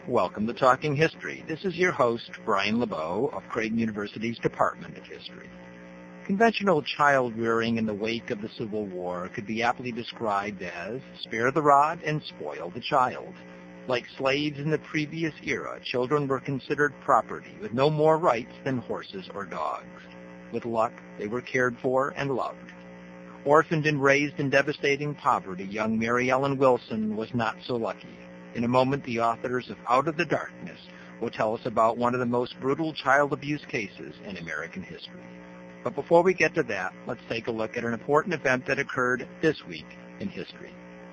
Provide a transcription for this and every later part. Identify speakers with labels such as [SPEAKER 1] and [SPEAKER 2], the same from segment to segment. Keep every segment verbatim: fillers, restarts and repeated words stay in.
[SPEAKER 1] Welcome to Talking History. This is your host, Brian LeBeau of Creighton University's Department of History. Conventional child rearing in the wake of the Civil War could be aptly described as spare the rod and spoil the child. Like slaves in the previous era, children were considered property with no more rights than horses or dogs. With luck, they were cared for and loved. Orphaned and raised in devastating poverty, young Mary Ellen Wilson was not so lucky. In a moment, the authors of Out of the Darkness will tell us about one of the most brutal child abuse cases in American history. But before we get to that, let's take a look at an important event that occurred this week in history.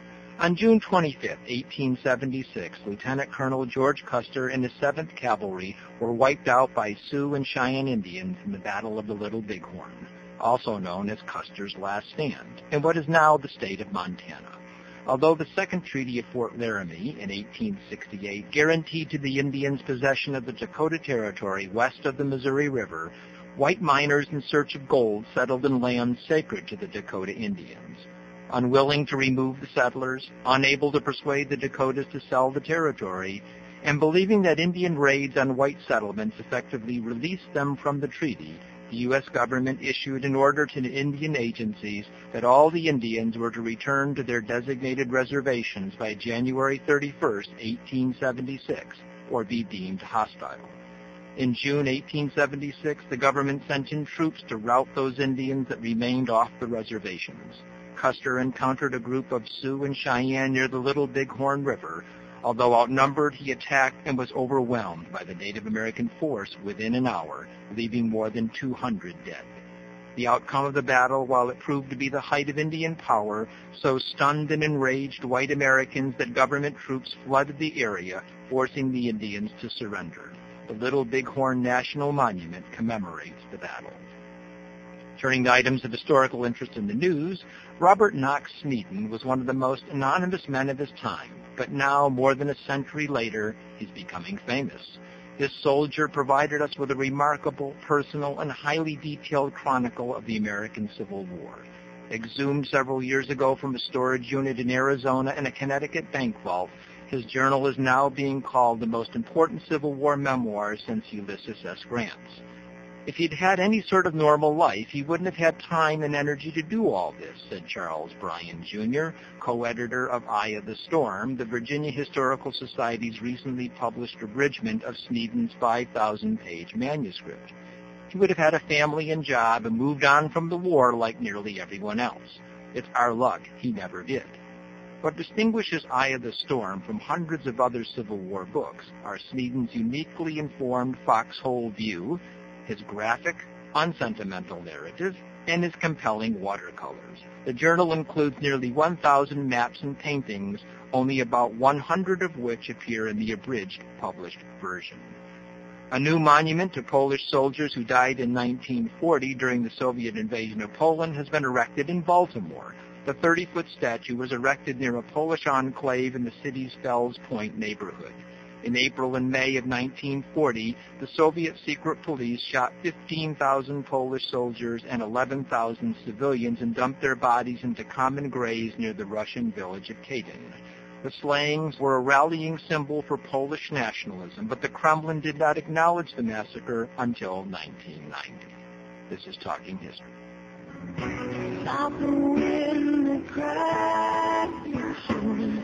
[SPEAKER 1] On June twenty-fifth, eighteen seventy-six, Lieutenant Colonel George Custer and his seventh Cavalry were wiped out by Sioux and Cheyenne Indians in the Battle of the Little Bighorn, also known as Custer's Last Stand, in what is now the state of Montana. Although the Second Treaty of Fort Laramie in eighteen sixty-eight guaranteed to the Indians possession of the Dakota Territory west of the Missouri River, white miners in search of gold settled in lands sacred to the Dakota Indians. Unwilling to remove the settlers, unable to persuade the Dakotas to sell the territory, and believing that Indian raids on white settlements effectively released them from the treaty, the U S government issued an order to the Indian agencies that all the Indians were to return to their designated reservations by January thirty-first, eighteen seventy-six, or be deemed hostile. In June eighteen seventy-six, the government sent in troops to rout those Indians that remained off the reservations. Custer encountered a group of Sioux and Cheyenne near the Little Bighorn River. Although outnumbered, he attacked and was overwhelmed by the Native American force within an hour, leaving more than two hundred dead. The outcome of the battle, while it proved to be the height of Indian power, so stunned and enraged white Americans that government troops flooded the area, forcing the Indians to surrender. The Little Bighorn National Monument commemorates the battle. Turning to items of historical interest in the news, Robert Knox Sneeden was one of the most anonymous men of his time, but now, more than a century later, he's becoming famous. This soldier provided us with a remarkable, personal, and highly detailed chronicle of the American Civil War. Exhumed several years ago from a storage unit in Arizona and a Connecticut bank vault, his journal is now being called the most important Civil War memoir since Ulysses S. Grant's. If he'd had any sort of normal life, he wouldn't have had time and energy to do all this, said Charles Bryan, Junior, co-editor of Eye of the Storm, the Virginia Historical Society's recently published abridgment of Sneeden's five thousand page manuscript. He would have had a family and job and moved on from the war like nearly everyone else. It's our luck he never did. What distinguishes Eye of the Storm from hundreds of other Civil War books are Sneeden's uniquely informed foxhole view, his graphic, unsentimental narrative, and his compelling watercolors. The journal includes nearly one thousand maps and paintings, only about one hundred of which appear in the abridged published version. A new monument to Polish soldiers who died in nineteen forty during the Soviet invasion of Poland has been erected in Baltimore. The thirty-foot statue was erected near a Polish enclave in the city's Fells Point neighborhood. In April and May of nineteen forty, the Soviet secret police shot fifteen thousand Polish soldiers and eleven thousand civilians and dumped their bodies into common graves near the Russian village of Katyn. The slayings were a rallying symbol for Polish nationalism, but the Kremlin did not acknowledge the massacre until nineteen ninety. This is Talking History. Stop the wind that cracks your shoulders.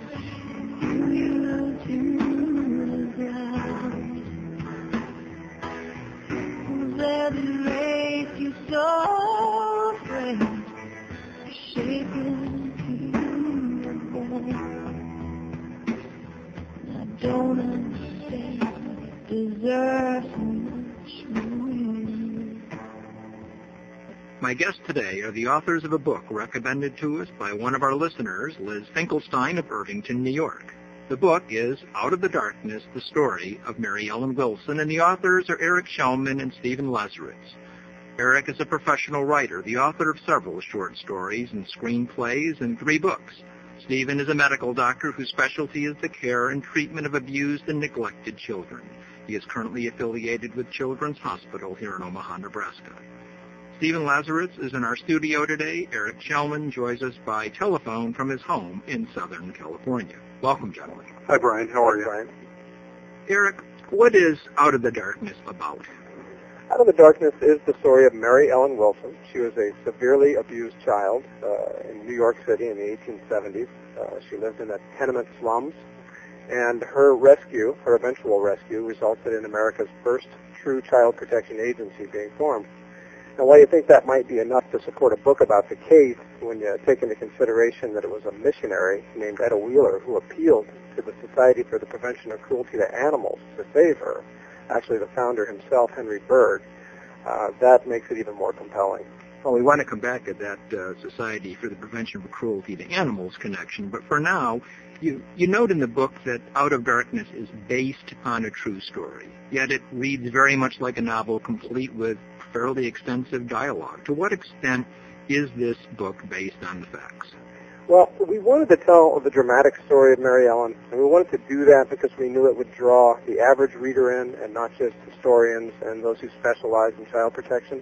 [SPEAKER 1] That make you so afraid, shaking to your bone. I don't understand, it deserves so much more. My guests today are the authors of a book recommended to us by one of our listeners, Liz Finkelstein of Irvington, New York. The book is Out of the Darkness, the Story of Mary Ellen Wilson, and the authors are Eric Shellman and Stephen Lazarus. Eric is a professional writer, the author of several short stories and screenplays and three books. Stephen is a medical doctor whose specialty is the care and treatment of abused and neglected children. He is currently affiliated with Children's Hospital here in Omaha, Nebraska. Stephen Lazarus is in our studio today. Eric Shellman joins us by telephone from his home in Southern California. Welcome, gentlemen.
[SPEAKER 2] Hi, Brian. How are you?
[SPEAKER 3] Brian.
[SPEAKER 1] Eric, what is Out of the Darkness about?
[SPEAKER 2] Out of the Darkness is the story of Mary Ellen Wilson. She was a severely abused child uh, in New York City in the eighteen seventies. Uh, she lived in the tenement slums, and her rescue, her eventual rescue, resulted in America's first true child protection agency being formed. Now, while you think that might be enough to support a book about the case, when you take into consideration that it was a missionary named Etta Wheeler who appealed to the Society for the Prevention of Cruelty to Animals to save her, actually the founder himself, Henry Berg, uh, that makes it even more compelling.
[SPEAKER 1] Well, we want to come back to that uh, Society for the Prevention of Cruelty to Animals connection, but for now, you, you note in the book that Out of Darkness is based on a true story, yet it reads very much like a novel, complete with fairly extensive dialogue. To what extent is this book based on the facts?
[SPEAKER 2] Well, we wanted to tell the dramatic story of Mary Ellen, and we wanted to do that because we knew it would draw the average reader in, and not just historians and those who specialize in child protection.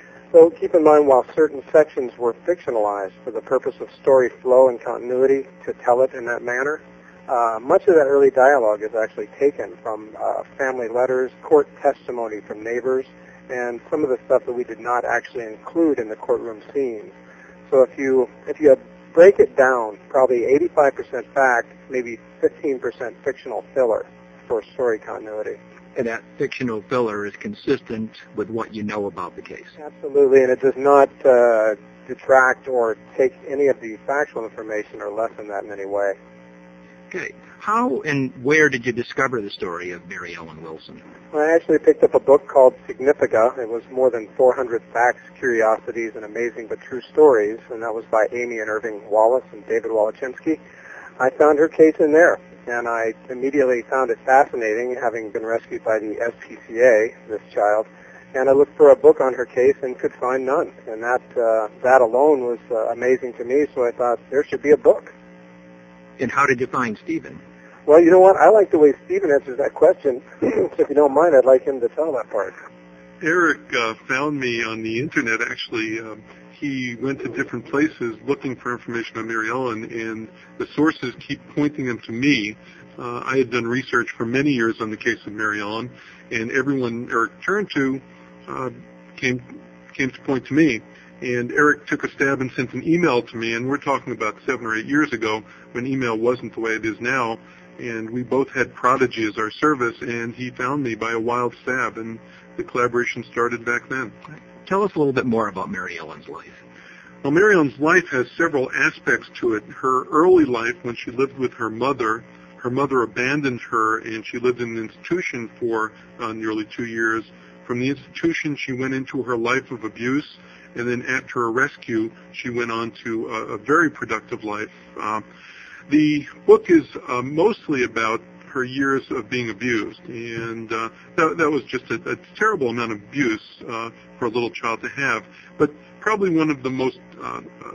[SPEAKER 2] So keep in mind, while certain sections were fictionalized for the purpose of story flow and continuity to tell it in that manner, uh, much of that early dialogue is actually taken from uh, family letters, court testimony from neighbors, and some of the stuff that we did not actually include in the courtroom scenes. So if you if you break it down, probably eighty-five percent fact, maybe fifteen percent fictional filler for story continuity.
[SPEAKER 1] And that fictional filler is consistent with what you know about the case.
[SPEAKER 2] Absolutely, and it does not uh, detract or take any of the factual information or lessen that in any way.
[SPEAKER 1] Okay. How and where did you discover the story of Mary Ellen Wilson?
[SPEAKER 2] Well, I actually picked up a book called Significa. It was more than four hundred facts, curiosities, and amazing but true stories, and that was by Amy and Irving Wallace and David Wolochinsky. I found her case in there, and I immediately found it fascinating, having been rescued by the S P C A, this child, and I looked for a book on her case and could find none, and that uh, that alone was uh, amazing to me, so I thought there should be a book.
[SPEAKER 1] And how did you find Stephen?
[SPEAKER 2] Well, you know what? I like the way Stephen answers that question. So if you don't mind, I'd like him to tell that part.
[SPEAKER 3] Eric uh, found me on the Internet, actually. Um, he went to different places looking for information on Mary Ellen, and the sources keep pointing them to me. Uh, I had done research for many years on the case of Mary Ellen, and everyone Eric turned to uh, came came to point to me. And Eric took a stab and sent an email to me, and we're talking about seven or eight years ago when email wasn't the way it is now. And we both had Prodigy as our service, and he found me by a wild stab, and the collaboration started back then.
[SPEAKER 1] Tell us a little bit more about Mary Ellen's life.
[SPEAKER 3] Well, Mary Ellen's life has several aspects to it. Her early life, when she lived with her mother, her mother abandoned her, and she lived in an institution for uh, nearly two years. From the institution, she went into her life of abuse, and then after her rescue, she went on to a, a very productive life. Uh, the book is uh, mostly about her years of being abused, and uh, that, that was just a, a terrible amount of abuse uh, for a little child to have. But probably one of the most uh, uh,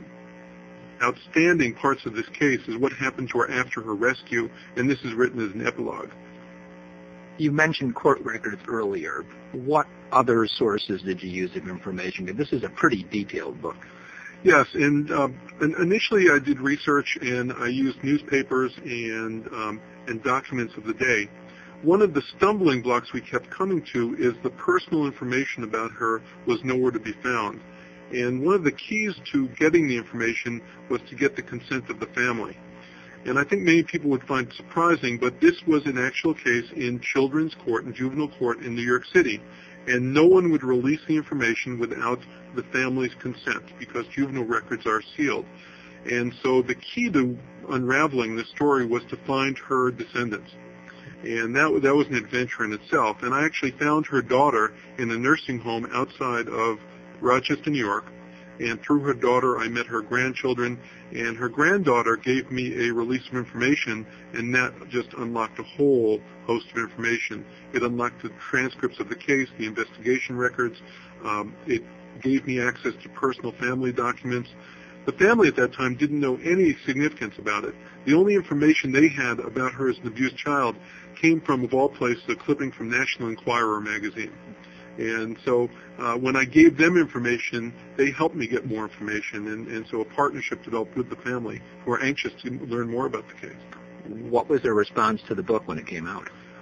[SPEAKER 3] outstanding parts of this case is what happened to her after her rescue, and this is written as an epilogue.
[SPEAKER 1] You mentioned court records earlier. What other sources did you use of information? This is a pretty detailed book.
[SPEAKER 3] Yes, and, um, and initially I did research, and I used newspapers and um, and documents of the day. One of the stumbling blocks we kept coming to is the personal information about her was nowhere to be found. And one of the keys to getting the information was to get the consent of the family. And I think many people would find it surprising, but this was an actual case in children's court and juvenile court in New York City. And no one would release the information without the family's consent because juvenile records are sealed. And so the key to unraveling this story was to find her descendants. And that, that was an adventure in itself. And I actually found her daughter in a nursing home outside of Rochester, New York. And through her daughter, I met her grandchildren. And her granddaughter gave me a release of information, and that just unlocked a whole host of information. It unlocked the transcripts of the case, the investigation records. Um, it gave me access to personal family documents. The family at that time didn't know any significance about it. The only information they had about her as an abused child came from, of all places, a clipping from National Enquirer magazine. And so uh, when I gave them information, they helped me get more information. And, and so a partnership developed with the family who were anxious to learn more about the case.
[SPEAKER 1] What was their response to the book when it came out?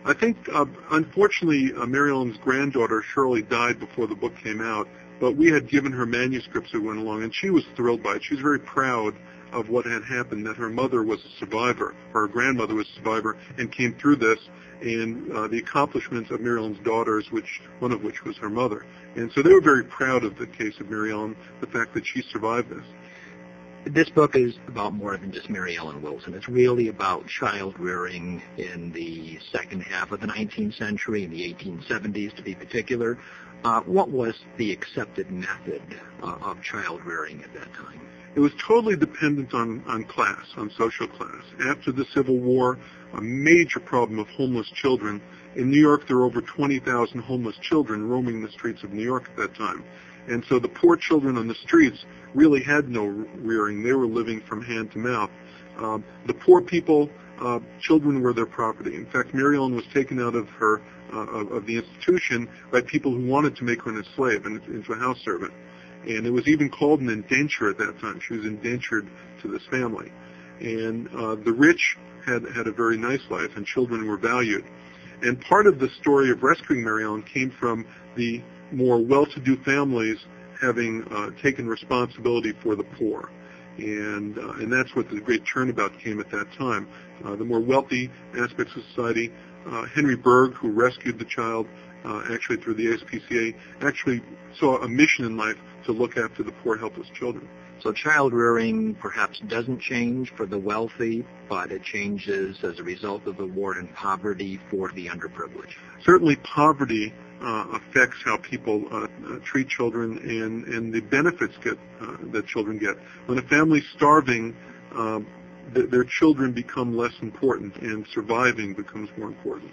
[SPEAKER 3] I think, uh, unfortunately, uh, Mary Ellen's granddaughter, Shirley, died before the book came out, but we had given her manuscripts that went along, and she was thrilled by it. She was very proud of what had happened, that her mother was a survivor, or her grandmother was a survivor, and came through this, and uh, the accomplishments of Mary Ellen's daughters, which one of which was her mother. And so they were very proud of the case of Mary Ellen, the fact that she survived this.
[SPEAKER 1] This book is about more than just Mary Ellen Wilson. It's really about child rearing in the second half of the nineteenth century, in the eighteen seventies to be particular. Uh, what was the accepted method uh, of child rearing at that time?
[SPEAKER 3] It was totally dependent on, on class, on social class. After the Civil War, a major problem of homeless children. In New York, there were over twenty thousand homeless children roaming the streets of New York at that time. And so the poor children on the streets really had no rearing. They were living from hand to mouth. Um, the poor people, uh, children were their property. In fact, Mary Ellen was taken out of her uh, of, of the institution by people who wanted to make her a slave and into a house servant. And it was even called an indenture at that time. She was indentured to this family. And uh, the rich had, had a very nice life, and children were valued. And part of the story of rescuing Mary Ellen came from the more well-to-do families having uh, taken responsibility for the poor. And, uh, and that's what the great turnabout came at that time. Uh, the more wealthy aspects of society, uh, Henry Bergh, who rescued the child, uh, actually through the A S P C A, actually saw a mission in life to look after the poor, helpless children.
[SPEAKER 1] So child rearing perhaps doesn't change for the wealthy, but it changes as a result of the war and poverty for the underprivileged.
[SPEAKER 3] Certainly poverty uh, affects how people uh, uh, treat children and, and the benefits get, uh, that children get. When a family's starving, uh, th- their children become less important and surviving becomes more important.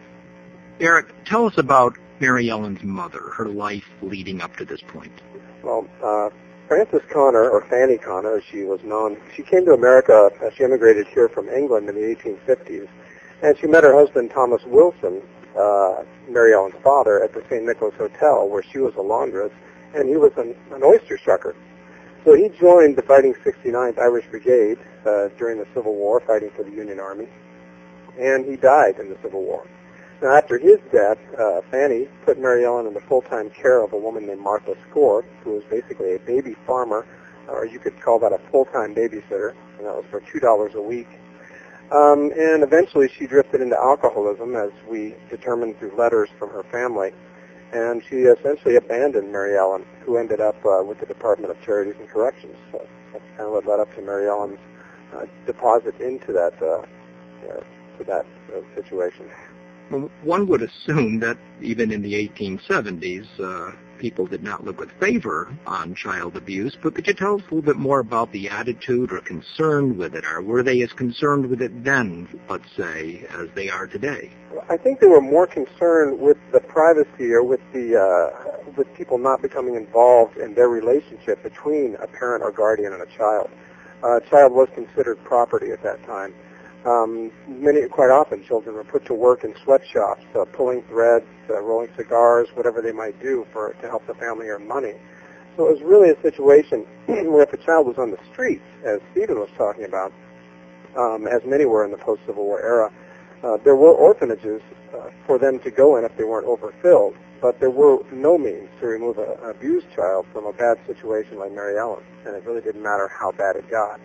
[SPEAKER 1] Eric, tell us about Mary Ellen's mother, her life leading up to this point.
[SPEAKER 2] Well, uh, Frances Connor, or Fanny Connor as she was known, she came to America, uh, she immigrated here from England in the eighteen fifties, and she met her husband Thomas Wilson, uh, Mary Ellen's father, at the Saint Nicholas Hotel, where she was a laundress, and he was an, an oyster shucker. So he joined the Fighting sixty-ninth Irish Brigade uh, during the Civil War, fighting for the Union Army, and he died in the Civil War. Now, after his death, uh, Fanny put Mary Ellen in the full-time care of a woman named Martha Score, who was basically a baby farmer, or you could call that a full-time babysitter, and that was for two dollars a week. Um, and eventually she drifted into alcoholism, as we determined through letters from her family, and she essentially abandoned Mary Ellen, who ended up uh, with the Department of Charities and Corrections. So that's kind of what led up to Mary Ellen's uh, deposit into that, uh, uh, to that uh, situation.
[SPEAKER 1] Well, one would assume that even in the eighteen seventies, uh, people did not look with favor on child abuse, but could you tell us a little bit more about the attitude or concern with it, or were they as concerned with it then, let's say, as they are today?
[SPEAKER 2] I think they were more concerned with the privacy or with the uh, with people not becoming involved in their relationship between a parent or guardian and a child. Uh, a child was considered property at that time. Um, many, quite often, children were put to work in sweatshops, uh, pulling threads, uh, rolling cigars, whatever they might do for to help the family earn money. So it was really a situation where if a child was on the streets, as Stephen was talking about, um, as many were in the post-Civil War era, uh, there were orphanages uh, for them to go in if they weren't overfilled, but there were no means to remove a, an abused child from a bad situation like Mary Ellen, and it really didn't matter how bad it got.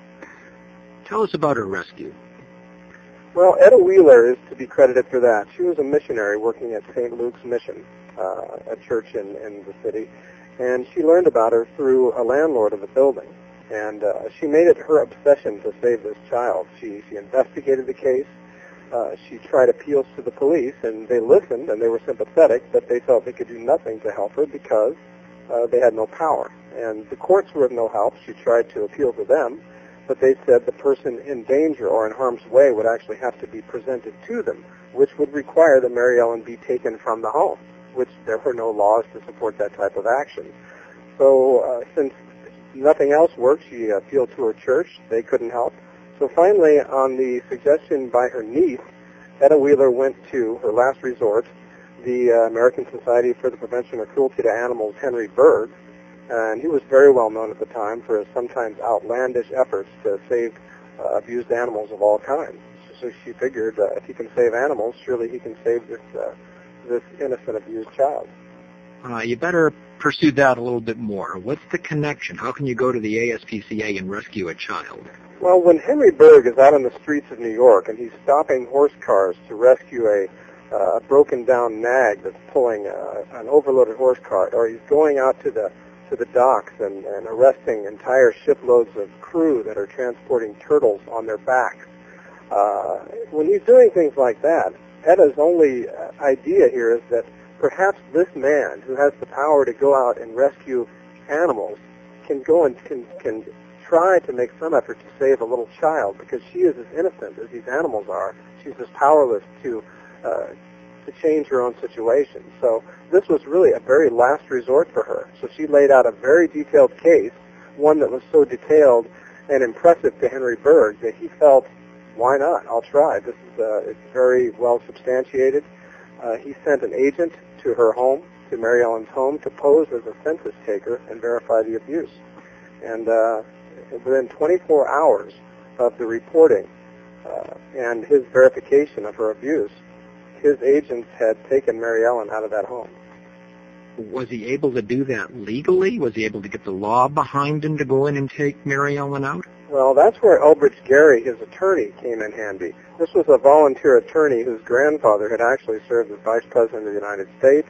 [SPEAKER 1] Tell us about her rescue.
[SPEAKER 2] Well, Etta Wheeler is to be credited for that. She was a missionary working at Saint Luke's Mission, uh, a church in, in the city, and she learned about her through a landlord of the building. And uh, she made it her obsession to save this child. She, she investigated the case. Uh, she tried appeals to the police, and they listened, and they were sympathetic, but they felt they could do nothing to help her because uh, they had no power. And the courts were of no help. She tried to appeal to them, but they said the person in danger or in harm's way would actually have to be presented to them, which would require that Mary Ellen be taken from the home, which there were no laws to support that type of action. So uh, since nothing else worked, she appealed to her church. They couldn't help. So finally, on the suggestion by her niece, Etta Wheeler went to her last resort, the uh, American Society for the Prevention of Cruelty to Animals, Henry Bergh, and he was very well known at the time for his sometimes outlandish efforts to save uh, abused animals of all kinds. so she figured uh, if he can save animals, surely he can save this uh, this innocent abused child.
[SPEAKER 1] Uh, you better pursue that a little bit more. What's the connection? How can you go to the A S P C A and rescue a child?
[SPEAKER 2] Well, when Henry Berg is out on the streets of New York and he's stopping horse cars to rescue a, uh, a broken-down nag that's pulling uh, an overloaded horse cart, or he's going out to the to the docks and, and arresting entire shiploads of crew that are transporting turtles on their backs, uh, when he's doing things like that, Etta's only uh, idea here is that perhaps this man who has the power to go out and rescue animals can go and can, can try to make some effort to save a little child, because she is as innocent as these animals are. She's as powerless to uh, to change her own situation. So this was really a very last resort for her. So she laid out a very detailed case, one that was so detailed and impressive to Henry Berg that he felt, why not? I'll try. This is uh, it's very well substantiated. Uh, he sent an agent to her home, to Mary Ellen's home, to pose as a census taker and verify the abuse. And uh, within twenty-four hours of the reporting uh, and his verification of her abuse, his agents had taken Mary Ellen out of that home.
[SPEAKER 1] Was he able to do that legally? Was he able to get the law behind him to go in and take Mary Ellen out?
[SPEAKER 2] Well, that's where Elbridge Gerry, his attorney, came in handy. This was a volunteer attorney whose grandfather had actually served as Vice President of the United States.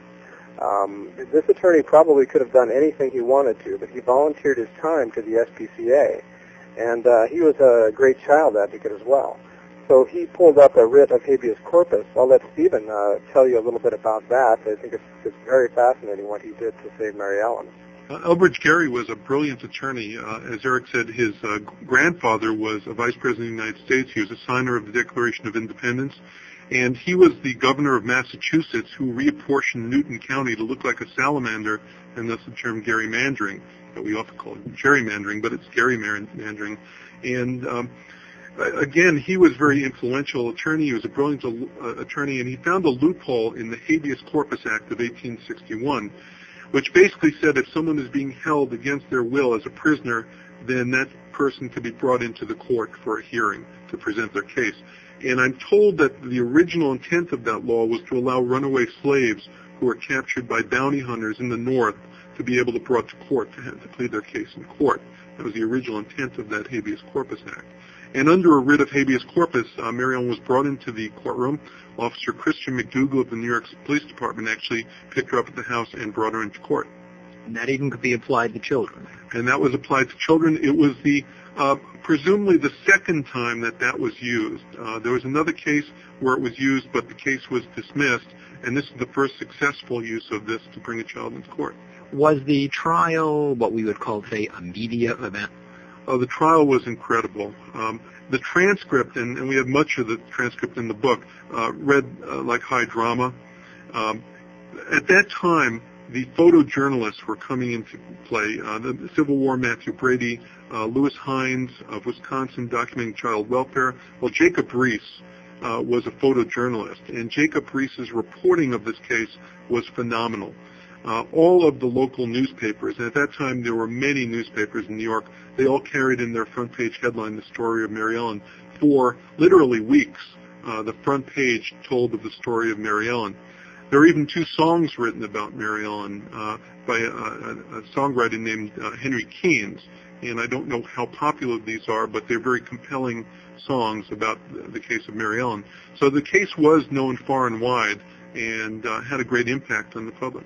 [SPEAKER 2] Um, this attorney probably could have done anything he wanted to, but he volunteered his time to the S P C A. And uh, he was a great child advocate as well. So he pulled up a writ of habeas corpus. I'll let Stephen uh, tell you a little bit about that. I think it's, it's very fascinating what he did to save Mary Ellen.
[SPEAKER 3] Uh, Elbridge Gerry was a brilliant attorney. Uh, as Eric said, his uh, grandfather was a Vice President of the United States. He was a signer of the Declaration of Independence. And he was the governor of Massachusetts who reapportioned Newton County to look like a salamander, and thus the term gerrymandering, that we often call it gerrymandering, but it's gerrymandering. And um, again, he was a very influential attorney. He was a brilliant uh, attorney, and he found a loophole in the Habeas Corpus Act of eighteen sixty-one, which basically said if someone is being held against their will as a prisoner, then that person could be brought into the court for a hearing to present their case. And I'm told that the original intent of that law was to allow runaway slaves who were captured by bounty hunters in the North to be able to be brought to court, to, have, to plead their case in court. That was the original intent of that Habeas Corpus Act. And under a writ of habeas corpus, uh, Mary Ellen was brought into the courtroom. Officer Christian McDougal of the New York Police Department actually picked her up at the house and brought her into court.
[SPEAKER 1] And that even could be applied to children.
[SPEAKER 3] And that was applied to children. It was the uh, presumably the second time that that was used. Uh, there was another case where it was used, but the case was dismissed, and this is the first successful use of this to bring a child into court.
[SPEAKER 1] Was the trial what we would call, say, a media event?
[SPEAKER 3] Oh, the trial was incredible. Um, the transcript, and, and we have much of the transcript in the book, uh, read uh, like high drama. Um, at that time, the photojournalists were coming into play. Uh, the Civil War Matthew Brady, uh, Lewis Hines of Wisconsin documenting child welfare. Well, Jacob Reese uh, was a photojournalist, and Jacob Reese's reporting of this case was phenomenal. Uh, all of the local newspapers, and at that time there were many newspapers in New York, they all carried in their front page headline the story of Mary Ellen. For literally weeks, uh, the front page told of the story of Mary Ellen. There are even two songs written about Mary Ellen uh, by a, a, a songwriter named uh, Henry Keynes, and I don't know how popular these are, but they're very compelling songs about the, the case of Mary Ellen. So the case was known far and wide and uh, had a great impact on the public.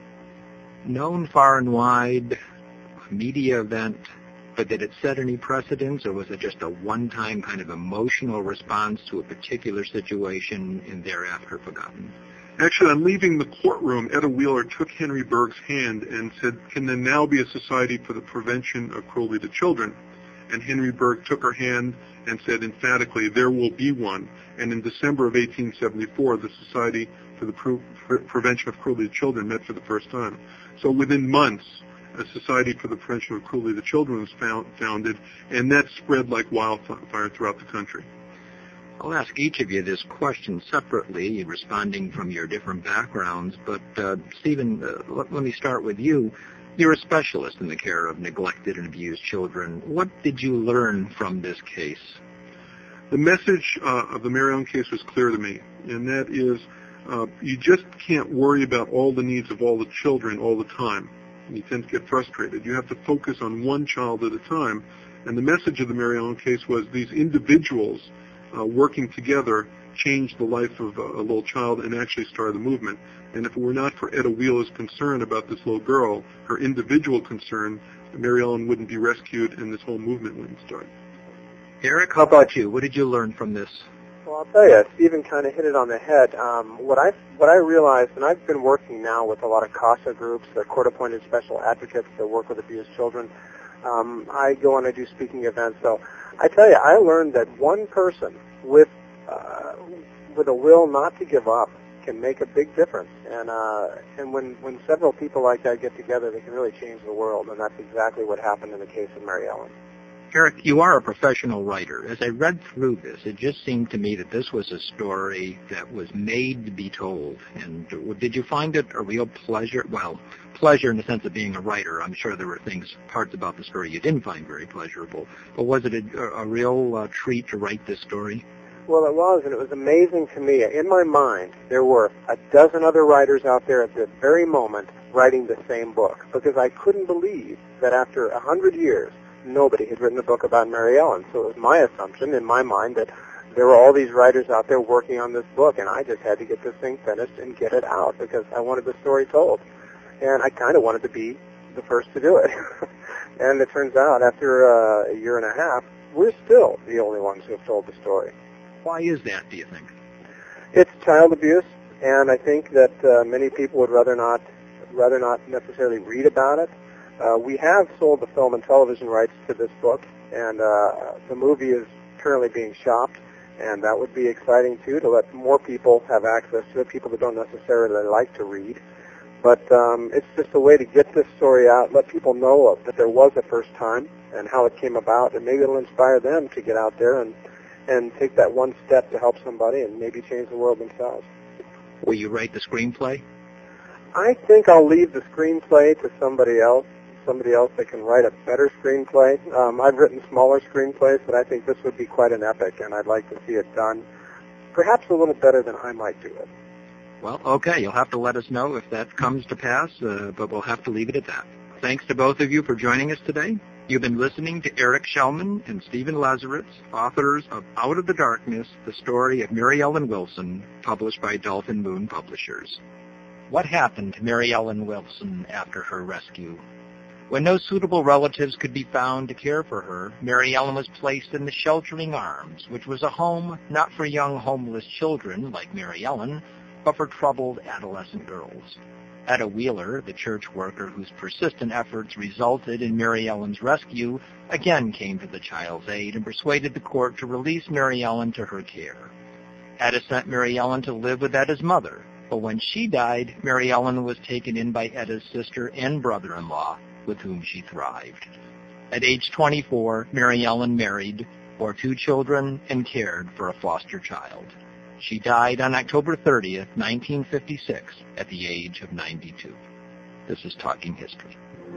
[SPEAKER 1] Known far and wide, a media event, but did it set any precedents, or was it just a one-time kind of emotional response to a particular situation and thereafter forgotten?
[SPEAKER 3] Actually, on leaving the courtroom, Etta Wheeler took Henry Berg's hand and said, "Can there now be a society for the prevention of cruelty to children?" And Henry Berg took her hand and said emphatically, "There will be one." And in December of eighteen seventy-four, the Society for the Pre- Pre- Prevention of Cruelty to Children met for the first time. So within months, a Society for the Prevention of Cruelty to Children was found, founded, and that spread like wildfire throughout the country.
[SPEAKER 1] I'll ask each of you this question separately, responding from your different backgrounds, but uh, Stephen, uh, let, let me start with you. You're a specialist in the care of neglected and abused children. What did you learn from this case?
[SPEAKER 3] the message uh, of the Mary Ellen case was clear to me, and that is uh, you just can't worry about all the needs of all the children all the time. You tend to get frustrated. You have to focus on one child at a time. And the message of the Mary Ellen case was these individuals uh, working together changed the life of a, a little child and actually started the movement. And if it were not for Etta Wheeler's concern about this little girl, her individual concern, Mary Ellen wouldn't be rescued and this whole movement wouldn't start.
[SPEAKER 1] Eric, how about you? What did you learn from this?
[SPEAKER 2] Well, I'll tell you, Stephen kind of hit it on the head. Um, what I what I realized, and I've been working now with a lot of CASA groups, the court-appointed special advocates that work with abused children. Um, I go and I do speaking events. So I tell you, I learned that one person with uh, with a will not to give up can make a big difference. And uh, and when when several people like that get together, they can really change the world. And that's exactly what happened in the case of Mary Ellen.
[SPEAKER 1] Eric, you are a professional writer. As I read through this, it just seemed to me that this was a story that was made to be told. And did you find it a real pleasure? Well, pleasure in the sense of being a writer. I'm sure there were things, parts about the story you didn't find very pleasurable. But was it a, a real uh, treat to write this story?
[SPEAKER 2] Well, it was, and it was amazing to me. In my mind, there were a dozen other writers out there at this very moment writing the same book, because I couldn't believe that after a hundred years, nobody had written a book about Mary Ellen. So it was my assumption in my mind that there were all these writers out there working on this book, and I just had to get this thing finished and get it out because I wanted the story told. And I kind of wanted to be the first to do it. And it turns out after uh, a year and a half, we're still the only ones who have told the story.
[SPEAKER 1] Why is that, do you think?
[SPEAKER 2] It's child abuse, and I think that uh, many people would rather not, rather not necessarily read about it. Uh, we have sold the film and television rights to this book, and uh, the movie is currently being shopped, and that would be exciting, too, to let more people have access to it, people that don't necessarily like to read. But um, it's just a way to get this story out, let people know that there was a first time and how it came about, and maybe it'll inspire them to get out there and, and take that one step to help somebody and maybe change the world themselves.
[SPEAKER 1] Will you write the screenplay?
[SPEAKER 2] I think I'll leave the screenplay to somebody else. Somebody else that can write a better screenplay. Um, I've written smaller screenplays, but I think this would be quite an epic, and I'd like to see it done perhaps a little better than I might do it.
[SPEAKER 1] Well, okay, you'll have to let us know if that comes to pass, uh, but we'll have to leave it at that. Thanks to both of you for joining us today. You've been listening to Eric Shellman and Stephen Lazarus, authors of Out of the Darkness, the story of Mary Ellen Wilson, published by Dolphin Moon Publishers. What happened to Mary Ellen Wilson after her rescue? When no suitable relatives could be found to care for her, Mary Ellen was placed in the Sheltering Arms, which was a home not for young homeless children like Mary Ellen, but for troubled adolescent girls. Etta Wheeler, the church worker whose persistent efforts resulted in Mary Ellen's rescue, again came to the child's aid and persuaded the court to release Mary Ellen to her care. Etta sent Mary Ellen to live with Etta's mother, but when she died, Mary Ellen was taken in by Etta's sister and brother-in-law, with whom she thrived. At age twenty-four, Mary Ellen married, bore two children, and cared for a foster child. She died on October thirtieth, nineteen fifty-six, at the age of ninety-two. This is Talking History.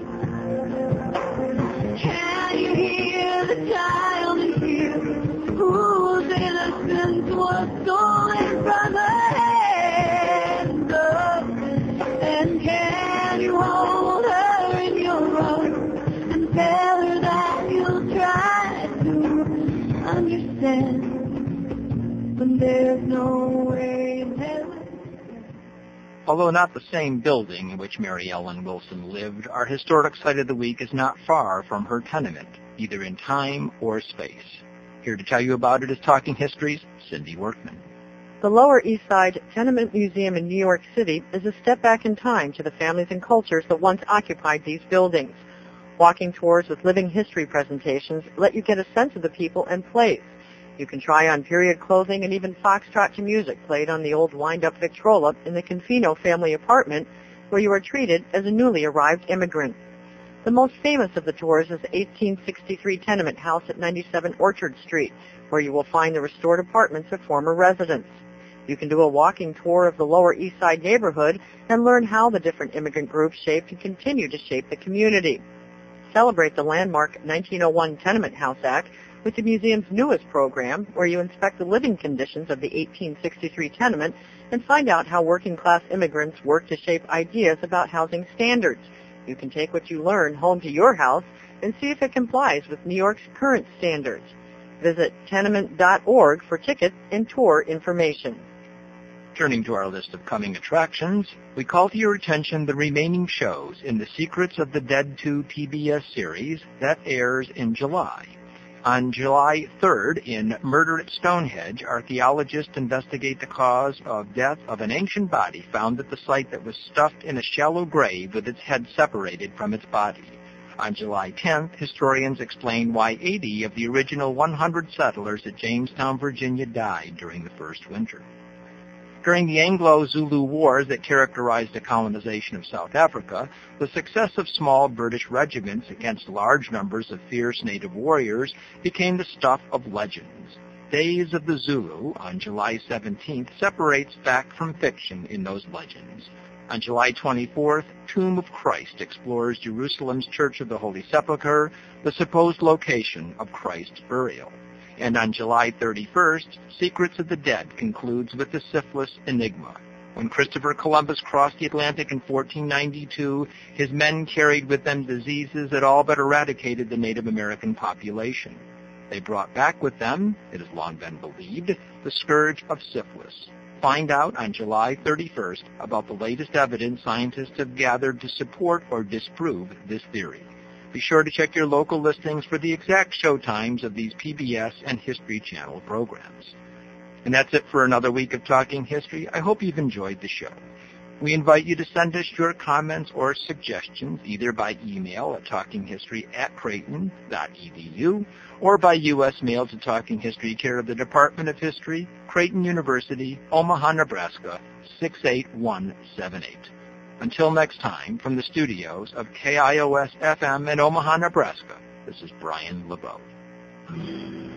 [SPEAKER 4] Can you hear the child in you whose innocence was stolen from her hands? And can you hold her in your arms and tell her that you'll try to understand when there's no way in heaven?
[SPEAKER 1] Although not the same building in which Mary Ellen Wilson lived, our historic site of the week is not far from her tenement, either in time or space. Here to tell you about it is Talking History's Cindy Workman.
[SPEAKER 5] The Lower East Side Tenement Museum in New York City is a step back in time to the families and cultures that once occupied these buildings. Walking tours with living history presentations let you get a sense of the people and place. You can try on period clothing and even foxtrot to music played on the old wind-up Victrola in the Confino family apartment, where you are treated as a newly arrived immigrant. The most famous of the tours is the eighteen sixty-three tenement house at ninety-seven Orchard Street, where you will find the restored apartments of former residents. You can do a walking tour of the Lower East Side neighborhood and learn how the different immigrant groups shaped and continue to shape the community. Celebrate the landmark nineteen oh one Tenement House Act with the museum's newest program, where you inspect the living conditions of the eighteen sixty-three tenement and find out how working-class immigrants work to shape ideas about housing standards. You can take what you learn home to your house and see if it complies with New York's current standards. Visit tenement dot org for tickets and tour information.
[SPEAKER 1] Turning to our list of coming attractions, we call to your attention the remaining shows in the Secrets of the Dead two P B S series that airs in July. On July third, in Murder at Stonehenge, archaeologists investigate the cause of death of an ancient body found at the site that was stuffed in a shallow grave with its head separated from its body. On July tenth, historians explain why eighty of the original one hundred settlers at Jamestown, Virginia died during the first winter. During the Anglo-Zulu Wars that characterized the colonization of South Africa, the success of small British regiments against large numbers of fierce native warriors became the stuff of legends. Days of the Zulu, on July seventeenth, separates fact from fiction in those legends. On July twenty-fourth, Tomb of Christ explores Jerusalem's Church of the Holy Sepulchre, the supposed location of Christ's burial. And on July thirty-first, Secrets of the Dead concludes with the syphilis enigma. When Christopher Columbus crossed the Atlantic in fourteen ninety-two, his men carried with them diseases that all but eradicated the Native American population. They brought back with them, it has long been believed, the scourge of syphilis. Find out on July thirty-first about the latest evidence scientists have gathered to support or disprove this theory. Be sure to check your local listings for the exact show times of these P B S and History Channel programs. And that's it for another week of Talking History. I hope you've enjoyed the show. We invite you to send us your comments or suggestions either by email at talkinghistory at creighton dot e d u or by U S mail to Talking History, care of the Department of History, Creighton University, Omaha, Nebraska, six eight one seven eight. Until next time, from the studios of K I O S F M in Omaha, Nebraska, this is Brian LeBeau.